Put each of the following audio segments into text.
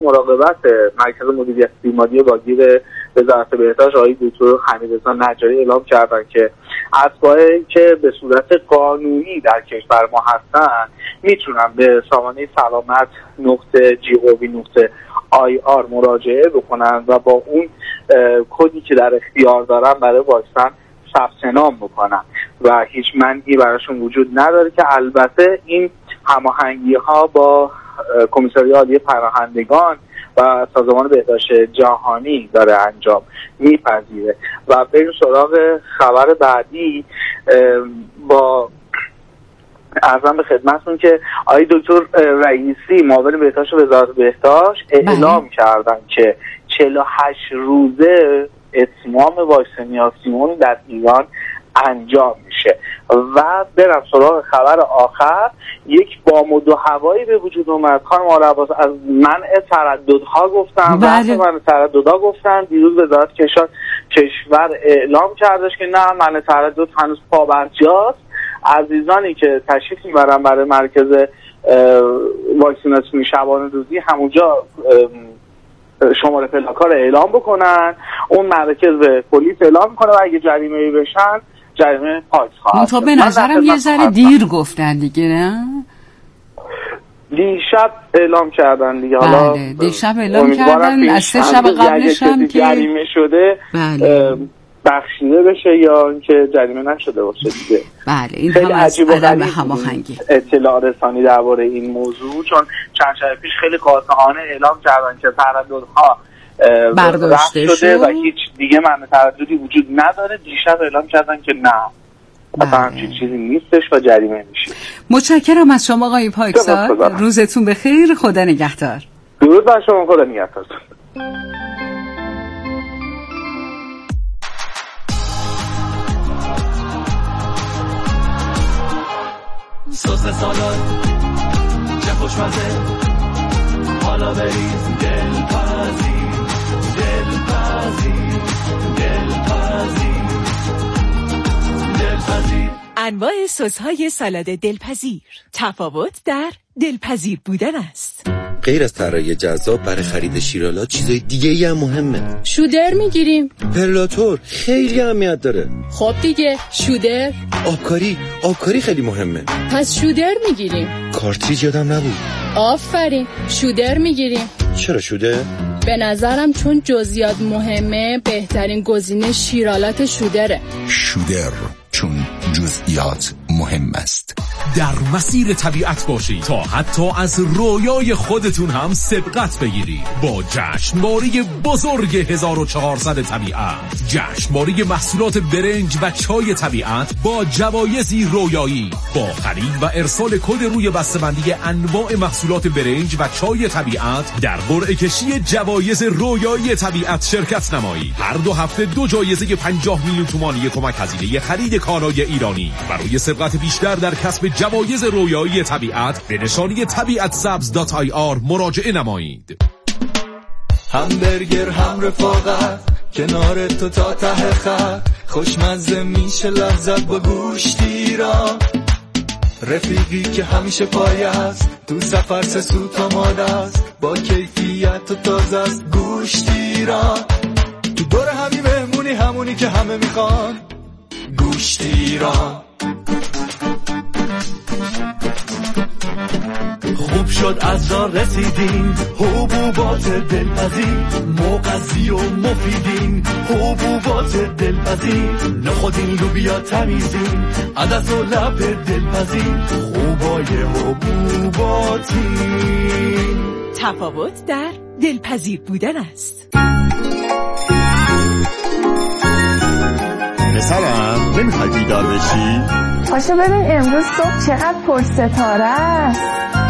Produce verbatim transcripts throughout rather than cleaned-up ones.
مراقبت مرکز مدیریت بیماری واگیر وزارت بهداشت آقای دکتر حمیدرضا نجاری اعلام کردن که اتباعی که به صورت قانونی در کشور ما هستن میتونن به سامانه سلامت نقطه جی او وی نقطه آی آر مراجعه بکنن و با اون کدی که در اختیار دارن برای واکسن ثبت نام بکنن و هیچ منعی براشون وجود نداره که البته این هماهنگی ها با کمیسریه عالی پناهندگان و سازمان بهداشت جهانی داره انجام میپذیره. و بریم سراغ خبر بعدی. با عرضم به خدمتتون که آقای دکتر رئیسی معاون بهداشت وزارت بهداشت اعلام کردن که چهل و هشت روزه اتمام واکسیناسیون در ایران انجام میشه. و برم سراغ خبر آخر. یک بامد و هوایی به وجود اومد. خانم آرعباس از منع ترددها گفتن بله. و منع ترددها گفتن. دیروز وزارت کشور اعلام کردش که نه، منع تردد هنوز پابرجاست. عزیزانی که تشریف میبرن برای مرکز واکسیناسیون شبانه روزی همونجا شماره پلاک‌ها رو اعلام بکنن، اون مرکز به پلیس اعلام میکنه و اگه جریمه‌ای بشن جریمه پاکس خواهد شد. به نظرم یه ذره دیر گفتن دیگه، نه؟ دیشب اعلام کردن دیگه. حالا بله دیشب اعلام کردن، از سه شب قبلش هم که جریمه شده بله. بخشیده بشه یا اینکه جریمه نشده باشه دیگه. بله این هم از عدم هماهنگی اطلاع رسانی درباره این موضوع، چون چند شب پیش خیلی قاطعانه اعلام کردن که ترددها برداشته شده و هیچ دیگه معنی ترددی وجود نداره. دیشب اعلام کردن که نه، اصلا همچین چیزی نیستش و جریمه میشه. متشکرم از شما آقای پاکزاد، روزتون بخیر، خدا نگهدار. درود بر شما، خدا نگهدار. سس سالاد چه خوشمزه، حالا بریز دلپذیر دلپذیر دلپذیر دلپذیر. انواع سس‌های سالاد دلپذیر، تفاوت در دلپذیر بودن است. غیر از طراحی جذاب برای خرید شیرالات چیزای دیگه‌ای هم مهمه. شودر میگیریم. پرلاتور خیلی اهمیت داره. خب دیگه شودر. آبکاری آبکاری خیلی مهمه. پس شودر میگیریم. کارتریج یادم نبود. آفرین شودر میگیریم. چرا شودر؟ به نظرم چون جزئیات مهمه بهترین گزینه شیرالات شودره. شودر چون جزئیات مهم است. در مسیر طبیعت باشید تا حتی از رویای خودتون هم سبقت بگیرید با جشنواره بزرگ هزار و چهارصد طبیعت. جشنواره محصولات برنج و چای طبیعت با جوایزی رویایی. با خرید و ارسال کد روی بسته‌بندی انواع محصولات برنج و چای طبیعت در قرعه کشی جوایز رویایی طبیعت شرکت نمایید. هر دو هفته دو جایزه پنجاه میلیون تومانی کمک هزینه خرید کالای ایرانی. برای سبقت بیشتر در کسب جوایز رویایی طبیعت به نشانی طبیعت سبز دات آی آر مراجعه نمایید. همبرگر هم رفاقت کنار تو تا ته خط، خوشمزه میشه لذت با گوشتی را، رفیقی که همیشه پای است تو سفر سه سوت آماده است، با کیفیت و تازه است گوشتی را، تو دور همی مهمونی همونی که همه میخوان گوشتی را. خوب شد از راه رسیدین، حبوبات دلپذیر مغذی و مفیدین، حبوبات دلپذیر نخودین لوبیا تمیزین، عدس و لب دلپذیر خوبای حبوباتین. تفاوت در دلپذیر بودن است. پسرم نمیخوای بیدار بشی؟ پاشو ببین امروز صبح چقدر پرستاره است.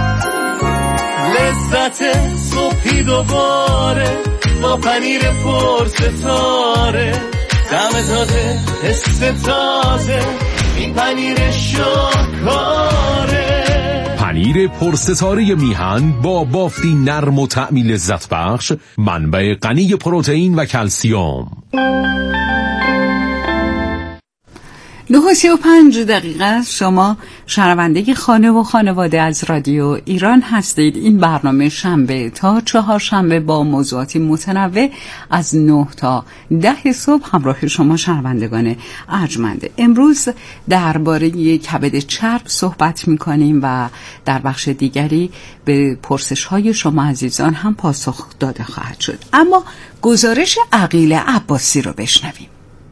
لذت صبحی دوباره با پنیر پرستاره، طعم تازه حس تازه، این پنیر شاهکاره. پنیر پرستاره میهن با بافتی نرم و طعمی لذت بخش، منبع غنی پروتئین و کلسیم. نه و سی و پنج دقیقه است. شما شنونده خانه و خانواده از رادیو ایران هستید. این برنامه شنبه تا چهارشنبه با موضوعاتی متنوع از نه تا ده صبح همراه شما شنوندگان ارجمنده. امروز درباره کبد چرب صحبت می‌کنیم و در بخش دیگری به پرسش‌های شما عزیزان هم پاسخ داده خواهد شد. اما گزارش عقیل عباسی رو بشنویم.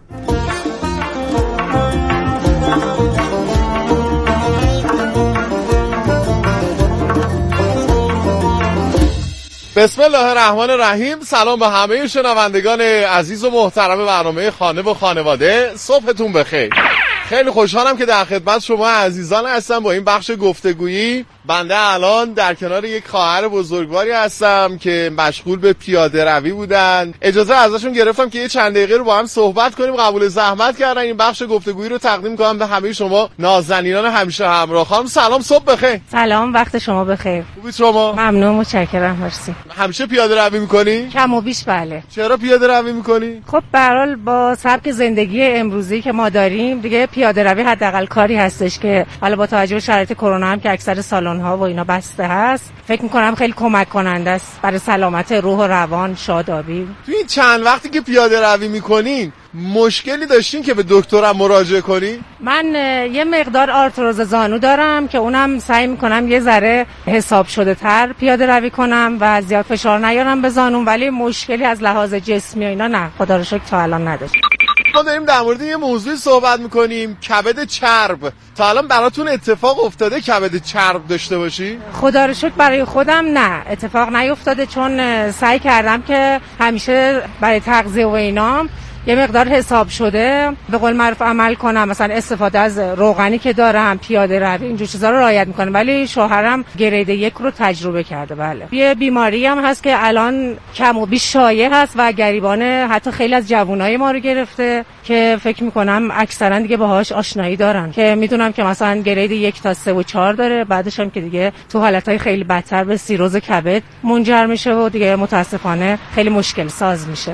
بسم الله الرحمن الرحیم. سلام به همه شنوندگان عزیز و محترم برنامه خانه و خانواده. صبحتون بخیر. خیلی خوشحالم که در خدمت شما عزیزان هستم با این بخش گفتگویی. بنده الان در کنار یک خواهر بزرگواری هستم که مشغول به پیاده روی بودن. اجازه ازشون گرفتم که یه چند دقیقه رو با هم صحبت کنیم. قبول زحمت کردن. این بخش گفتگویی رو تقدیم کنم به همه شما نازنینان همیشه همراه. خانم سلام، صبح بخیر. سلام، وقت شما بخیر. خوبید شما؟ ممنون، متشکرم. مرسی. همیشه پیاده روی می‌کنی؟ کم و بیش بله. چرا پیاده روی می‌کنی؟ خب به هر حال با سبک زندگی امروزی که ما داریم دیگه پیاده روی حداقل کاری هستش که حالا با توجه به شرایط کرونا هم که اکثر سالن‌ها و اینا بسته هست، فکر می‌کنم خیلی کمک کننده است برای سلامت روح و روان، شادابی. تو این چند وقتی که پیاده روی می‌کنین مشکلی داشتین که به دکترم مراجعه کنی؟ من یه مقدار آرتروز زانو دارم که اونم سعی میکنم یه ذره حساب شده تر پیاده روی کنم و زیاد فشار نیارم به زانوم، ولی مشکلی از لحاظ جسمی و اینا نه، خدا رو شکر تا الان نداشتم. ما داریم در مورد یه موضوعی صحبت میکنیم، کبد چرب. تا الان براتون اتفاق افتاده کبد چرب داشته باشی؟ خدا رو شکر برای خودم نه، اتفاق نیفتاده، چون سعی کردم که همیشه برای تغذیه و اینام یه مقدار حساب شده به قول معروف عمل کنم، مثلا استفاده از روغنی که دارم، پیاده روی، اینجور چیزا رو رعایت میکنم. ولی شوهرم گرید یک رو تجربه کرده. بله، یه بیماری هم هست که الان کم و بیش شایع هست و گریبان حتی خیلی از جوانای ما رو گرفته که فکر میکنم اکثرا دیگه باهاش آشنایی دارن، که میدونم که مثلا گرید یک تا سه و چهار داره، بعدش هم که دیگه تو حالتهای خیلی بدتر به سیروز کبد منجر میشه و دیگه متاسفانه خیلی مشکل ساز میشه.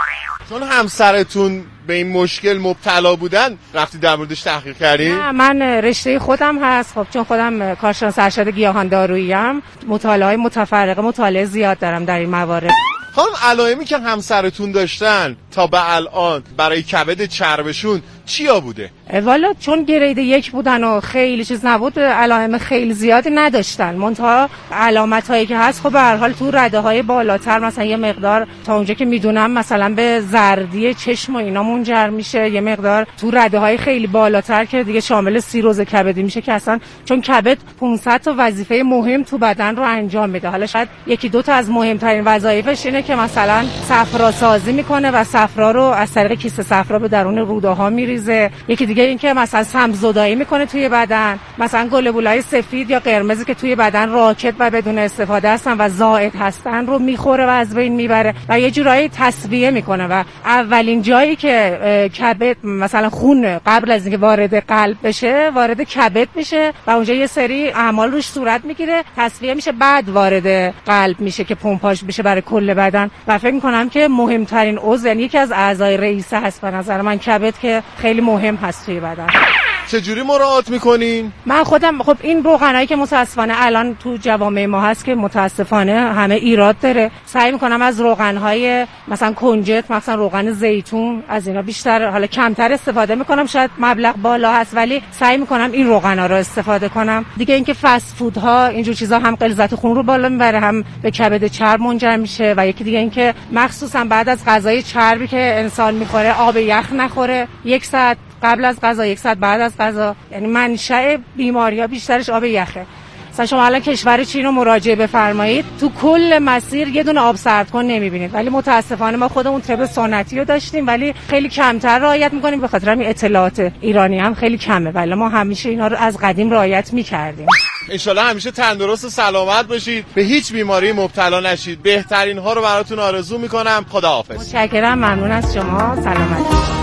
چون همسرتون به این مشکل مبتلا بودن رفتی در موردش تحقیق کردی؟ نه، من رشته خودم هست. خب چون خودم کارشناس ارشد گیاهان دارویی ام، مطالعه متفرقه، مطالعه زیاد دارم در این موارد. خانم علائمی که همسرتون داشتن تا به الان برای کبد چربشون چیا بوده؟ والا چون گرید یک بودن و خیلی چیز نبود، علائم خیلی زیادی نداشتن. منتها علامت هایی که هست خب به هر حال تو رده های بالاتر مثلا یه مقدار تا اونجا که میدونم مثلا به زردی چشم و اینا منجر میشه، یه مقدار تو رده های خیلی بالاتر که دیگه شامل سیروز کبدی میشه که اصلا چون کبد پانصد تا وظیفه مهم تو بدن رو انجام میده. حالا شاید یکی دو تا از مهمترین وظایفش اینه که مثلا صفرا سازی میکنه و صفرا رو از طریق کیسه صفرا به درون روده ها میریزه. یکی دیگه این که مثلا سمزدایی میکنه توی بدن، مثلا گلبولای سفید یا قرمزی که توی بدن راکت و بدون استفاده هستن و زائد هستن رو میخوره و از بین میبره و یه جورایی تصفیه میکنه و اولین جایی که کبد مثلا خون قبل از اینکه وارد قلب بشه وارد کبد میشه و اونجا یه سری اعمال روش صورت میگیره، تصفیه میشه، بعد وارد قلب میشه که پمپاژ بشه برای کل بدن. و فکر میکنم که مهمترین عضو، یعنی یکی از اعضای رئیسه هست به نظر من کبد، که خیلی مهم هست توی بدن. چجوری مراعات میکنین؟ من خودم خب این روغنایی که متاسفانه الان تو جوامع ما هست که متاسفانه همه ایراد داره، سعی میکنم از روغنهای مثلا کنجد، مثلا روغن زیتون، از اینا بیشتر، حالا کمتر استفاده میکنم، شاید مبلغ بالا هست ولی سعی میکنم این روغنا رو استفاده کنم. دیگه اینکه فست فودها اینجور چیزا هم غلظت خون رو بالا میبره، هم به کبد چرب منجر میشه. و یکی دیگه اینکه مخصوصا بعد از غذای چربی که انسان میخوره آب یخ نخوره، یک ساعت قبل از غذا، یک ساعت بعد از غذا، یعنی منشأ بیماری‌ها بیشترش آب یخه. مثلا شما الان کشور چین رو مراجعه بفرمایید، تو کل مسیر یه دونه آب سردکن نمیبینید، ولی متاسفانه ما خودمون طب سنتی رو داشتیم ولی خیلی کمتر رعایت میکنیم، به خاطر همین اطلاعات ایرانی هم خیلی کمه، ولی ما همیشه اینا رو از قدیم رعایت میکردیم. انشالله همیشه تندرست و سلامت باشید، به هیچ بیماری مبتلا نشید. بهترین ها رو براتون آرزو میکنم. خداحافظ. متشکرم، ممنون از شما. سلامت باشید.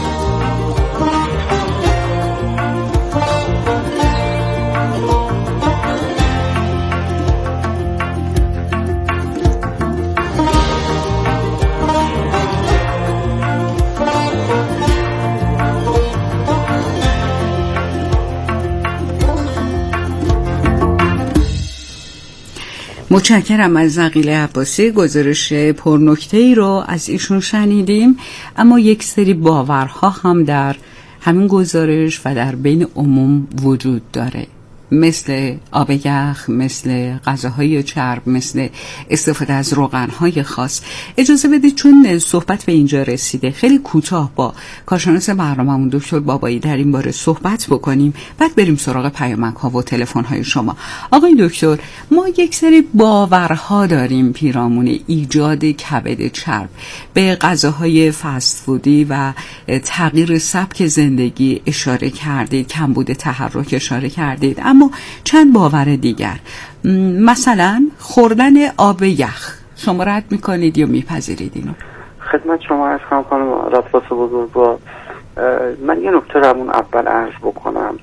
متشکرم از عقیل عباسی. گزارش پرنکته‌ای رو از ایشون شنیدیم، اما یک سری باورها هم در همین گزارش و در بین عموم وجود داره، مثل آب یخ، مثل غذاهای چرب، مثل استفاده از روغنهای خاص. اجازه بدید چون صحبت به اینجا رسیده خیلی کوتاه با کارشناس برنامه‌مون دکتر بابایی در این باره صحبت بکنیم، بعد بریم سراغ پیامک‌ها و تلفن‌های شما. آقای دکتر، ما یک سری باورها داریم پیرامون ایجاد کبد چرب. به غذاهای فست فودی و تغییر سبک زندگی اشاره کردید، کمبود تحرک اشاره کردید، اما چند باور دیگر، مثلا خوردن آب یخ، شما رد میکنید یا میپذیرید اینو؟ خدمت شما عرض کنم خانم رفاس بزرگوار، من یه نکته رو همون اول عرض بکنم.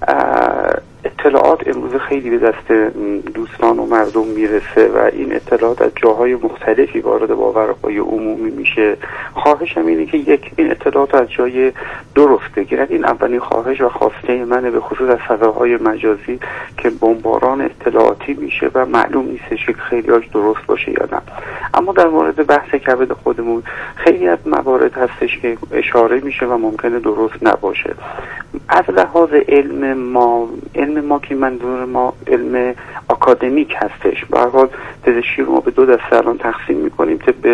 اطلاعات امروز خیلی به دست دوستان و مردم میرسه و این اطلاعات از جاهای مختلفی وارد باورهای عمومی میشه. خواهشم اینه که یک، این اطلاعات از جای درست بگیرن. این اولین خواهش و خواسته منه، به خصوص از فضاهای مجازی که بمباران اطلاعاتی میشه و معلوم نیستش که خیلیاش درست باشه یا نه. اما در مورد بحث کبد خودمون خیلی از موارد هستش که اشاره میشه و ممکنه درست نباشه. از لحاظ علم ما، علم ما که منظور ما علم آکادمیک هستش، به هر حال پزشکی رو ما به دو دسته الان تقسیم میکنیم، طب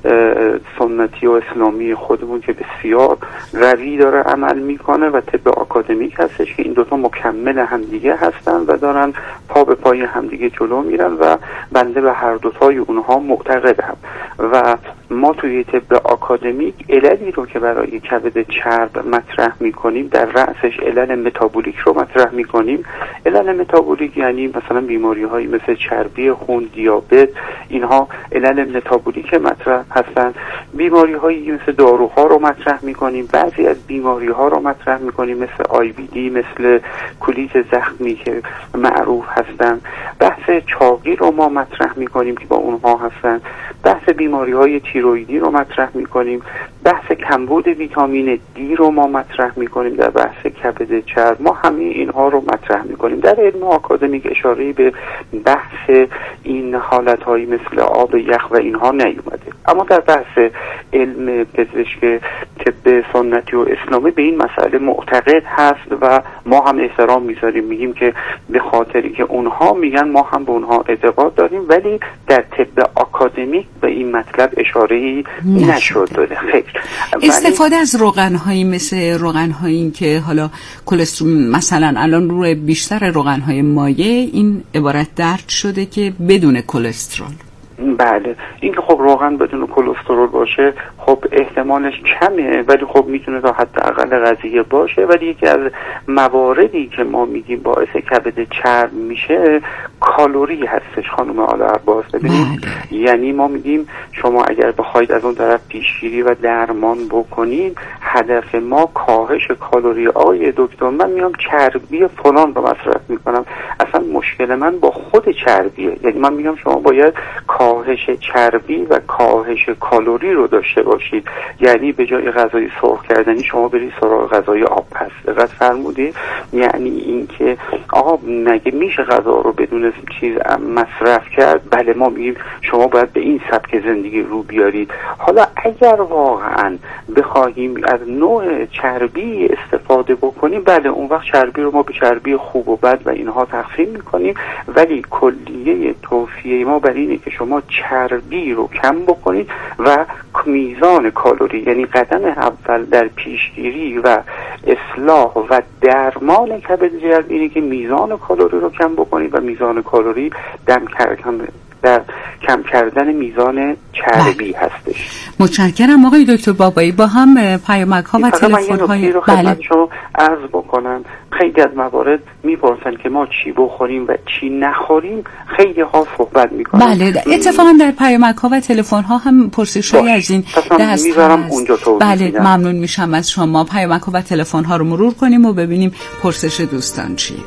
سنتی و اسلامی خودمون که بسیار قوی داره عمل میکنه و طب آکادمیک هستش که این دوتا مکمل همدیگه هستن و دارن پا به پای همدیگه جلو میرن و بنده به هر دوتای اونها معتقدم. و ما توی طب آکادمیک عللی رو که برای کبد چرب مطرح میکنیم، در رأسش علل متابولیک رو مطرح میکنیم. علل متابولیک یعنی مثلا بیماری هایی مثل چربی خون، دیابت، اینها علل متابولیک مطرح هستن. بیماری هایی مثل داروها رو مطرح میکنیم. بعضی از بیماری ها رو مطرح میکنیم مثل آی بی دی، مثل کولیت زخمی که معروف هستن. بحث چاقی رو ما مطرح میکنیم که با اونها هستن. بحث بیماری های تیرویدی رو مطرح میکنیم. بحث کمبود ویتامین دی رو ما مطرح میکنیم. در بحث کبد چرب ما همه اینها رو مطرح میکنیم. در علم آکادمیک اشاره به بحث این حالتهایی مثل آب یخ و اینها نیومده. اما در بحث علم پزشک طب سنتی و اسلامی به این مسئله معتقد هست و ما هم احترام میذاریم، میگیم که به خاطری که اونها میگن ما هم به اونها اعتقاد داریم، ولی در طب آکادمیک به این مطلب اشاره‌ای نشده. خیر. استفاده از روغن‌هایی مثل روغن‌هایی که حالا کلسترول، مثلا الان روی بیشتر روغن‌های مایع این عبارت درج شده که بدون کلسترول. بله، این که خب روغن بدون کلسترول باشه خب احتمالش کمه، ولی خب میتونه تا حداقل قضیه باشه. ولی یکی از مواردی که ما میگیم باعث کبد چرب میشه کالری هستش خانم آل عباس. ببینید، یعنی ما میگیم شما اگر بخواید از اون طرف پیشگیری و درمان بکنید، هدف ما کاهش کالری. آقای دکتر من میام چربی فلان رو مصرف میکنم، اصلا مشکل من با خود چربیه. یعنی من میگم شما باید کاهش چربی و کاهش کالری رو داشته باشید. یعنی به جای غذای سرخ کردنی شما برید سراغ غذای آبپز. دقت فرمودید؟ یعنی اینکه آقا مگه میشه غذا رو بدون چیز مصرف کرد؟ بله، ما میگیم شما باید به این سبک زندگی رو بیارید. حالا اگر واقعا بخواهیم از نوع چربی استفاده بکنیم، بله اون وقت چربی رو ما به چربی خوب و بد و اینها تقسیم میکنیم، ولی کلیه توصیه ما بر اینه که شما چربی رو کم بکنید و میزان کالری، یعنی قدم اول در پیشگیری و اصلاح و درمان کبد چرب اینه که میزان کالری رو کم بکنید و میزان کالری دم کردن در کم کردن میزان چربی هستش. متشکرم آقای دکتر بابایی. با هم پیامک ها و تلفن های رو خدمت شما عرض بکنم. خیلی از موارد میپرسن که ما چی بخوریم و چی نخوریم، خیلی ها صحبت میکنن. بله، اتفاقا در پیامک ها و تلفن ها هم پرسش‌هایی از این دست میذارم اونجا توضیح بله میدم. ممنون میشم از شما. پیامک ها و تلفن ها رو مرور کنیم و ببینیم پرسش دوستان چیه.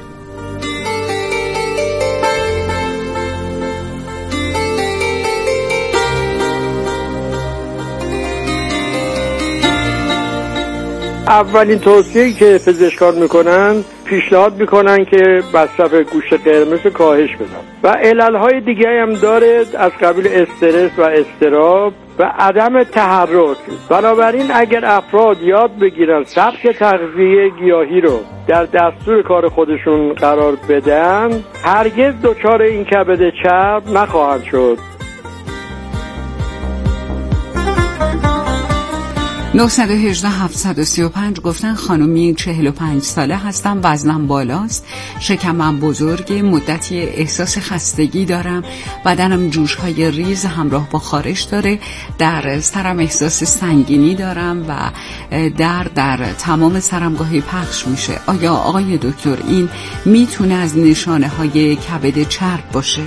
اولین توصیه‌ای که پزشکان میکنن پیشنهاد میکنن که مصرف گوشت قرمز کاهش بدن و عللهای دیگه هم داره از قبیل استرس و اضطراب و عدم تحرک. بنابراین اگر افراد یاد بگیرن سبک تغذیه گیاهی رو در دستور کار خودشون قرار بدن، هرگز دچار این کبد چرب نخواهند شد. نه یک هشت هفت سه پنج گفتن خانومی چهل و پنج ساله هستم، وزنم بالاست، شکمم بزرگه، مدتی احساس خستگی دارم، بدنم جوش‌های ریز همراه با خارش داره، در سرم احساس سنگینی دارم و درد در تمام سرم گاهی پخش میشه. آیا آقای دکتر این میتونه از نشانه های کبد چرب باشه؟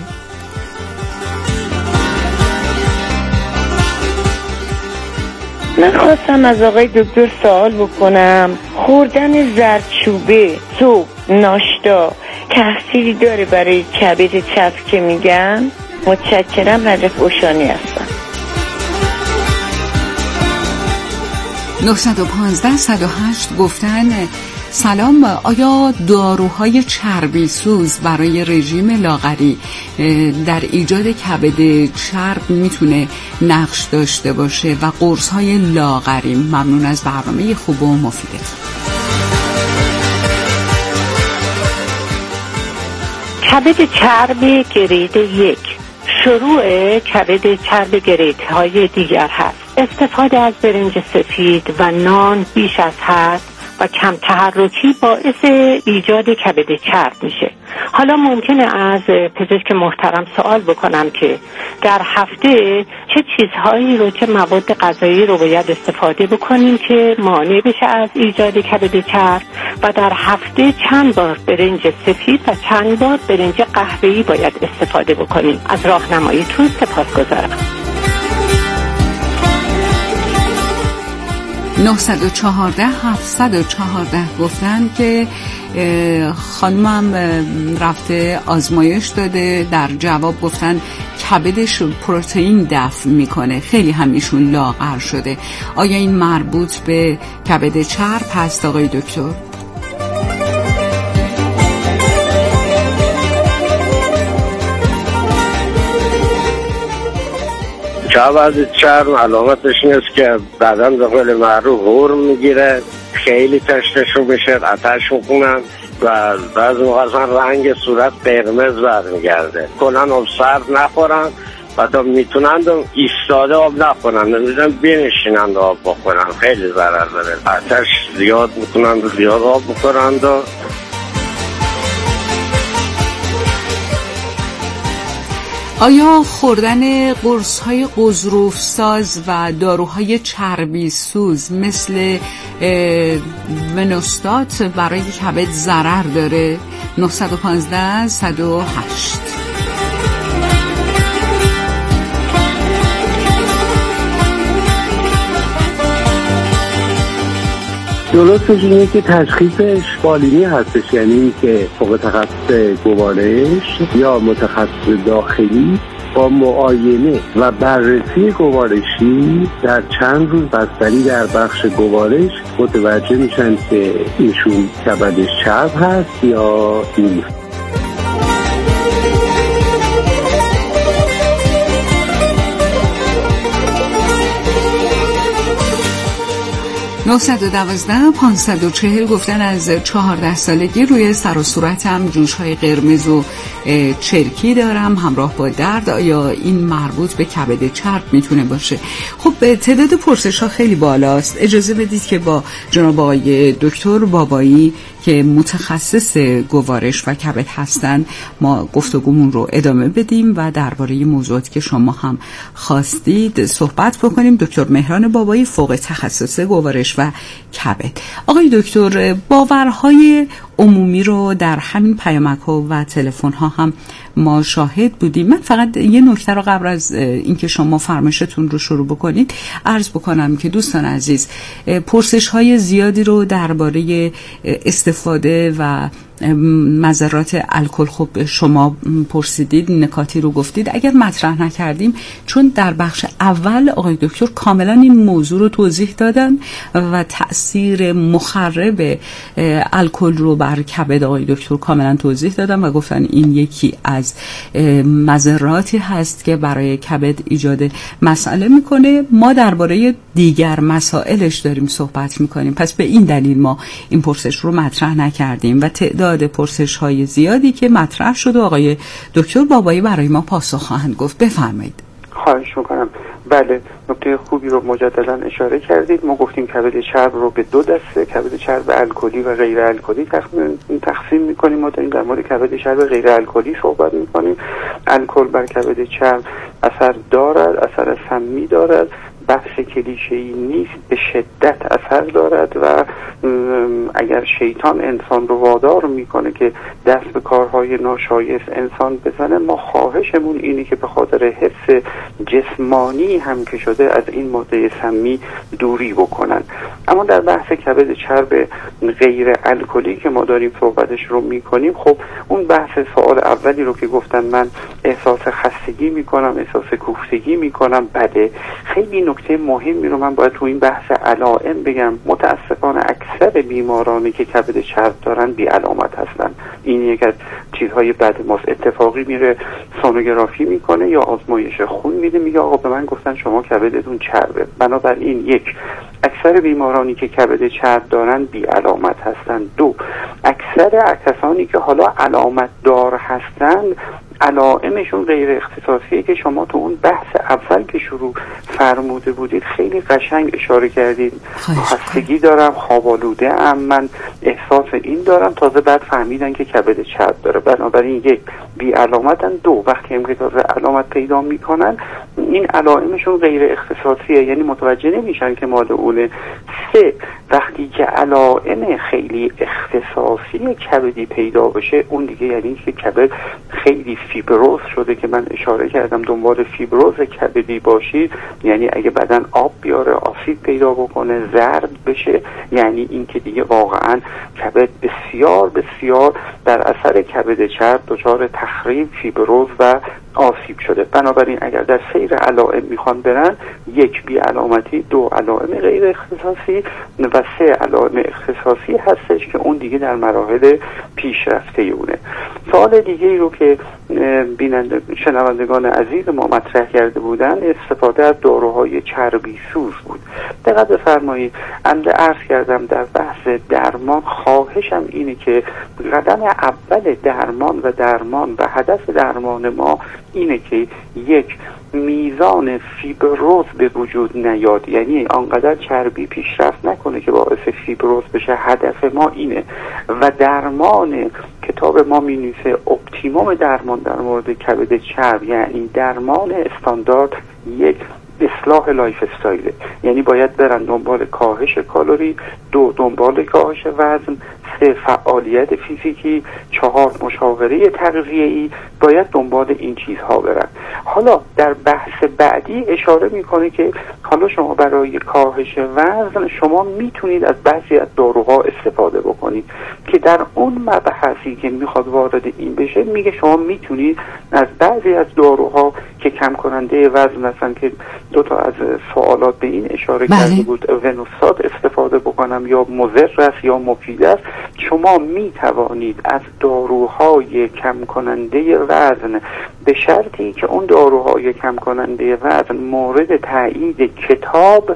من خواستم از آقای دکتر سوال بکنم، خوردن زردچوبه صبح ناشتا تأثیری داره برای کبد چرب که میگن؟ متشکرم. رجب اوشانی هستم. نه یک پنج صد و هشت گفتن سلام، آیا داروهای چربی سوز برای رژیم لاغری در ایجاد کبد چرب میتونه نقش داشته باشه و قرص‌های لاغری؟ ممنون از برنامه خوب و مفیدت. کبد چرب گرید یک شروع کبد چرب گرید های دیگر هست. استفاده از برنج سفید و نان بیش از حد و کم تحرکی باعث ایجاد کبد چرب میشه. حالا ممکنه از پزشک محترم سوال بکنم که در هفته چه چیزهایی رو، چه مواد غذایی رو باید استفاده بکنیم که مانع بشه از ایجاد کبد چرب و در هفته چند بار برنج سفید و چند بار برنج قهوه‌ای باید استفاده بکنیم. از راهنماییتون سپاسگزارم. نه یک چهار هفت یک چهار گفتن که خانمم رفته آزمایش داده، در جواب گفتن کبدش پروتئین دفع میکنه، خیلی هم ایشون لاغر شده. آیا این مربوط به کبد چرب هست آقای دکتر؟ کبد چرب علامتش این است که بدن به قول معروف هورم میگیره، خیلی تشنشون میشه، آتش میکنن و بعضی موقع اصلا رنگ صورت قرمز برمیگرده. کلا آب سرد نخورن و تا میتونن ایستاده آب نخورن، نمیدونم بنشینن آب بخورن، خیلی ضرر داره. آتش زیاد میکنن و زیاد آب بخورن و آیا خوردن قرص‌های غضروف‌ساز و داروهای چربی سوز مثل ونوستات برای کبد ضرر داره؟ نه یک پنج صد و هشت درستش اینه که تشخیصش بالینی هستش، یعنی این که فوق تخصص گوارش یا متخصص داخلی با معاینه و بررسی گوارشی در چند روز بستری در بخش گوارش متوجه میشن که ایشون کبدش چرب هست یا نیست. نه یک یک پانصد و چهل گفتن از چهارده سالگی روی سر و صورتم جوش‌های قرمز و چرکی دارم همراه با درد. آیا این مربوط به کبد چرب میتونه باشه؟ خب تعداد پرسش‌ها خیلی بالاست. اجازه بدید که با جناب آقای دکتر بابایی که متخصص گوارش و کبد هستن ما گفتگومون رو ادامه بدیم و درباره موضوعاتی که شما هم خواستید صحبت بکنیم. دکتر مهران بابایی فوق تخصص گوارش و کبد. آقای دکتر، باورهای عمومی رو در همین پیامک‌ها و تلفن‌ها هم ما شاهد بودیم. من فقط یه نکته رو قبل از اینکه شما فرمایشتون رو شروع بکنید عرض بکنم که دوستان عزیز پرسش‌های زیادی رو درباره استفاده و مضرات الکل خب شما پرسیدید، نکاتی رو گفتید، اگر مطرح نکردیم، چون در بخش اول آقای دکتر کاملا این موضوع رو توضیح دادن و تأثیر مخرب الکل رو بر کبد آقای دکتر کاملا توضیح دادن و گفتن این یکی از مضراتی هست که برای کبد ایجاد مسئله میکنه. ما درباره دیگر مسائلش داریم صحبت میکنیم، پس به این دلیل ما این پرسش رو مطرح نکردیم و تعداد پرسش های زیادی که مطرح شد و آقای دکتر بابایی برای ما پاسخ خواهند گفت. بفرمایید. خواهش میکنم. بله، نکته خوبی رو مجددا اشاره کردید. ما گفتیم کبد چرب رو به دو دسته، کبد چرب الکلی و غیر الکلی تقسیم میکنیم. ما داریم در مورد کبد چرب غیر الکلی صحبت میکنیم. الکل بر کبد چرب اثر دارد، اثر سمی دارد، بحث کلیشه‌ای نیست، به شدت اثر دارد و اگر شیطان انسان رو وادار میکنه که دست به کارهای ناشایست انسان بزنه، ما خواهشمون اینه که به خاطر حفظ جسمانی هم که شده از این ماده سمی دوری بکنن. اما در بحث کبد چرب غیر الکلی که ما داریم صحبتش رو میکنیم، خب اون بحث سوال اولی رو که گفتن من احساس خستگی میکنم، احساس کوفتگی میکنم، بده. خیلی نکته مهمی رو من باید تو این بحث علائم بگم. متاسفانه اکثر بیمارانی که کبد چرب دارن بی علامت هستن. این یک از چیزهای بد ماست. اتفاقی میره سونوگرافی میکنه یا آزمایش خون میده، میگه آقا به من گفتن شما کبدتون چربه. بنابراین یک، اکثر بیمارانی که کبد چرب دارن بی علامت هستن. دو، اکثر کسانی که حالا علامت دار هستن علائمشون غیر اختصاصیه که شما تو اون بحث اول که شروع فرموده بودید خیلی قشنگ اشاره کردید. خستگی دارم، خوابالوده ام، من احساس این دارم، تازه بعد فهمیدن که کبد چرب داره. بنابراین یک، بی علامتن. دو، وقتی هم که تازه علامت پیدا میکنن این علائمشون غیر اختصاصیه، یعنی متوجه نمیشن که مال اونه. سه، وقتی که علائم خیلی اختصاصی کبدی پیدا بشه، اون دیگه یعنی که کبد خیلی فیبروز شده که من اشاره کردم. دنبال فیبروز کبدی باشید یعنی اگه بدن آب بیاره، آسید پیدا بکنه، زرد بشه، یعنی این که دیگه واقعا کبد بسیار بسیار در اثر کبد چرب دچار تخریب، فیبروز و آسیب شده. بنابراین اگر در سیر علائم میخوان برن، یک، بی علامتی، دو، علائم غیر اختصاصی و سه، علائم اختصاصی هستش که اون دیگه در مراحل پیشرفته اونه. سوال دیگه ای رو که بیننده شنوندگان عزیز ما مطرح کرده بودن، استفاده از داروهای چربی سوز بود. دقت بفرمایید، عمده عرض کردم در بحث درمان خواهشم اینه که قدم اول درمان و درمان و هدف درمان ما اینه که یک، میزان فیبروز به وجود نیاد، یعنی آنقدر چربی پیشرفت نکنه که باعث فیبروز بشه. هدف ما اینه و درمان کتاب ما می‌نویسه اپتیموم درمان در مورد کبد چرب یعنی درمان استاندارد یک، اصلاح لایف استایل، یعنی باید برن دنبال کاهش کالری، دو، دنبال کاهش وزن، سه، فعالیت فیزیکی، چهار، مشاوره تغذیه‌ای، باید دنبال این چیزها برن. حالا در بحث بعدی اشاره میکنه که حالا شما برای کاهش وزن شما میتونید از بعضی از داروها استفاده بکنید که در اون مبحثی که میخواد وارد این بشه میگه شما میتونید از بعضی از داروها که کم کننده وزن هستن که دو تا از سوالات به این اشاره بله. کرده بود، ونوسات استفاده بکنم یا مضر است یا مفید است. شما می توانید از داروهای کم کننده وزن به شرطی که اون داروهای کم کننده وزن مورد تایید کتاب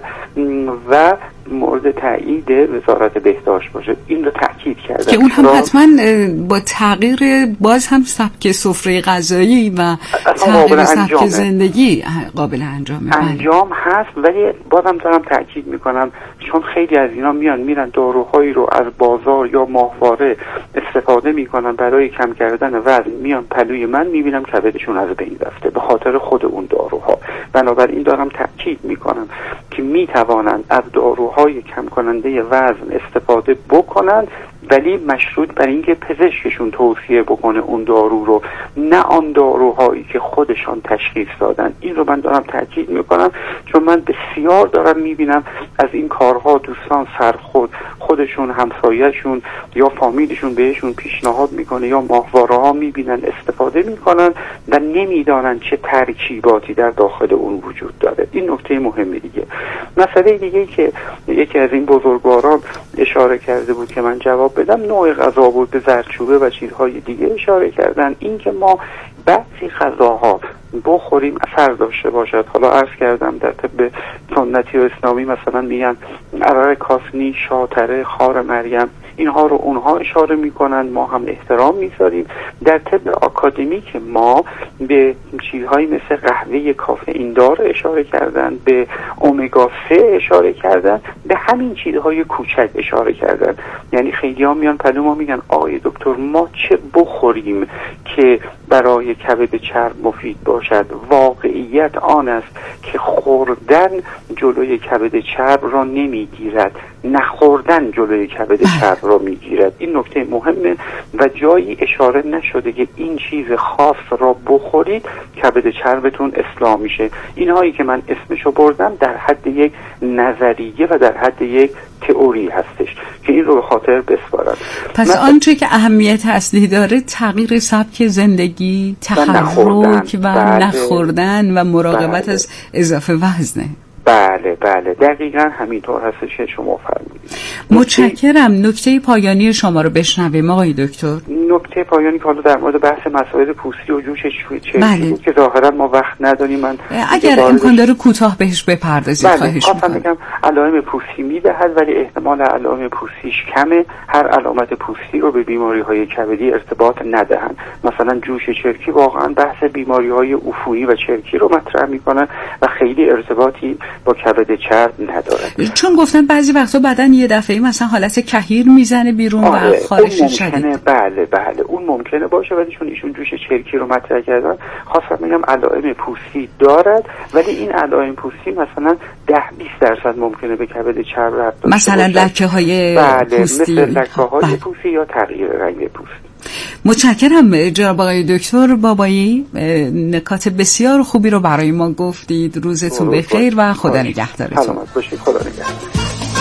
و مورد تایید وزارت بهداشت باشه. این رو تاکید کردم که اون هم حتما با تغییر باز هم سبک سفره غذایی و تغییر سبک زندگی قابل انجامه. انجام هست، ولی بازم دارم تاکید میکنم چون خیلی از اینا میان میرن داروهایی رو از بازار یا ماهواره استفاده میکنن برای کم کردن وزن، میان پلوی من میبینم کبدشون از بین رفته به خاطر خود اون داروها. بنابراین دارم تاکید میکنم که میتوانند از داروهای کم کننده وزن استفاده بکنن، ولی مشروط بر اینکه پزشکشون توصیه بکنه اون دارو رو، نه آن داروهایی که خودشان تشخیص دادن. این رو من دارم تاکید میکنم چون من بسیار دارم میبینم از این کارها دوستان سرخود خودشون، همسایه‌شون یا فامیلشون بهشون پیشنهاد میکنه یا ماهواره ها میبینن استفاده میکنن و نمیدانن چه ترکیباتی در داخل اون وجود داره. این نکته مهمی دیگه. مسئله دیگه که یکی از این بزرگواران اشاره کرده بود که من جواب بدم، نوع غذا بود، به زردچوبه و چیزهای دیگه اشاره کردن. این که ما بعضی غذاها بخوریم اثر داشته باشد. حالا عرض کردم در طب سنتی و اسلامی مثلا میگن عرق کاسنی، شاتره، خار مریم، اینها رو اونها اشاره میکنن، ما هم احترام میذاریم. در طب آکادمیک ما به چیزهایی مثل قهوه کافئین دار اشاره کردن، به امگا سه اشاره کردن، به همین چیزهای کوچک اشاره کردن. یعنی خیلی ها میان پلو ما میگن آقای دکتر ما چه بخوریم که برای کبد چرب مفید باشد؟ واقعیت آن است که خوردن جلوی کبد چرب را نمیگیرد، نخوردن جلوی کبد چرب را میگیرد. این نکته مهمه و جایی اشاره نشده که این چیز خاص را بخورید کبد چربتون اصلاح میشه. اینهایی که من اسمشو بردم در حد یک نظریه و در حد یک تئوری هستش که این رو به خاطر بسپارم. پس آنچه که اهمیت اصلی داره تغییر سبک زندگی، تحرک و بله. نخوردن و مراقبت بله. از اضافه وزنه. بله بله دقیقاً همینطور هستش که شما فرمودید. متشکرم. نکته پایانی شما رو بشنویم آقای دکتر. نکته پایانی که حالا در مورد بحث مسائل پوستی و جوش چرکی بله. بود که ظاهرا ما وقت نداریم. من اگر امکان داره کوتاه بهش بپردازید بله. خواهش می‌کنم. میکنم. علائم پوستی میدهد ولی احتمال علائم پوستیش کمه. هر علامت پوستی رو به بیماری‌های کبدی ارتباط ندهن. مثلا جوش چرکی واقعا بحث بیماری‌های عفونی و چرکی رو مطرح میکنن و خیلی ارتباطی با کبد چرب نداره. چون گفتن بعضی وقتا بدن یه دفعه مثلا حالت کهیر میزنه بیرون آره. و خارش شدید. بله بله اون ممکنه باشه ولی چون ایشون جوش چرکی رو مطرح کردن خواستم بگم علائم پوستی دارد ولی این علائم پوستی مثلا ده بیست درصد ممکنه به کبد چرب ربط داشته مثلا لکه های بله. پوستی مثل لکه های بله. پوستی یا تغییر رنگ پوست. متشکرم جناب آقای دکتر بابایی، نکات بسیار خوبی رو برای ما گفتید. روزتون بخیر و خدا نگهدارتون. سلامت باشید. خدا نگهدار.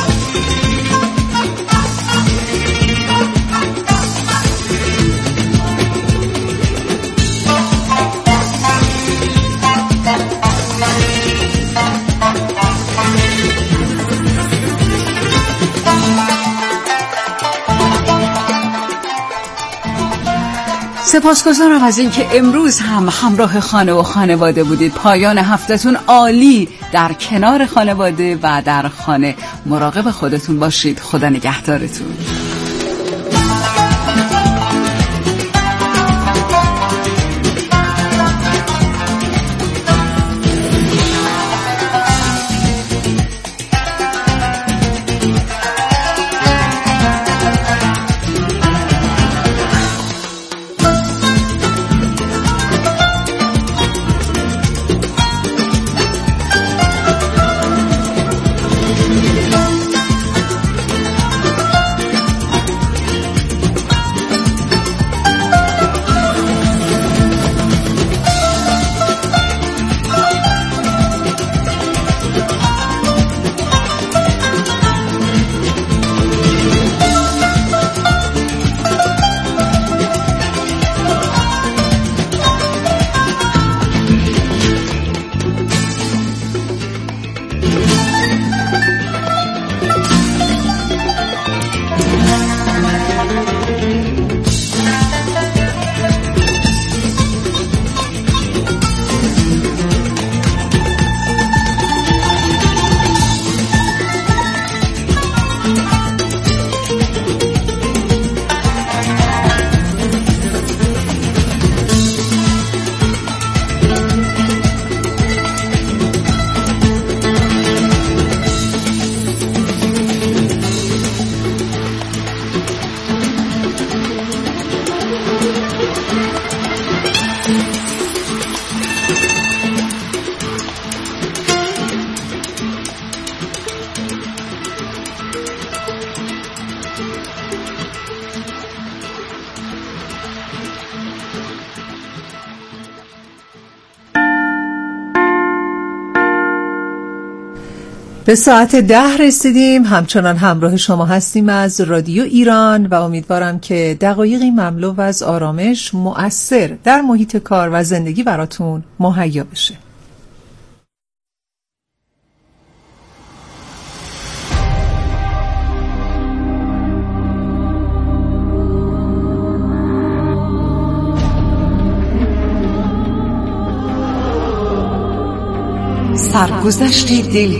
سپاسگزارم از اینکه امروز هم همراه خانه و خانواده بودید. پایان هفته‌تون عالی در کنار خانواده و در خانه. مراقب خودتون باشید. خدا نگهدارتون. به ساعت ده رسیدیم، همچنان همراه شما هستیم از رادیو ایران و امیدوارم که دقایقی مملو از آرامش مؤثر در محیط کار و زندگی براتون مهیا بشه. سرگذشت دل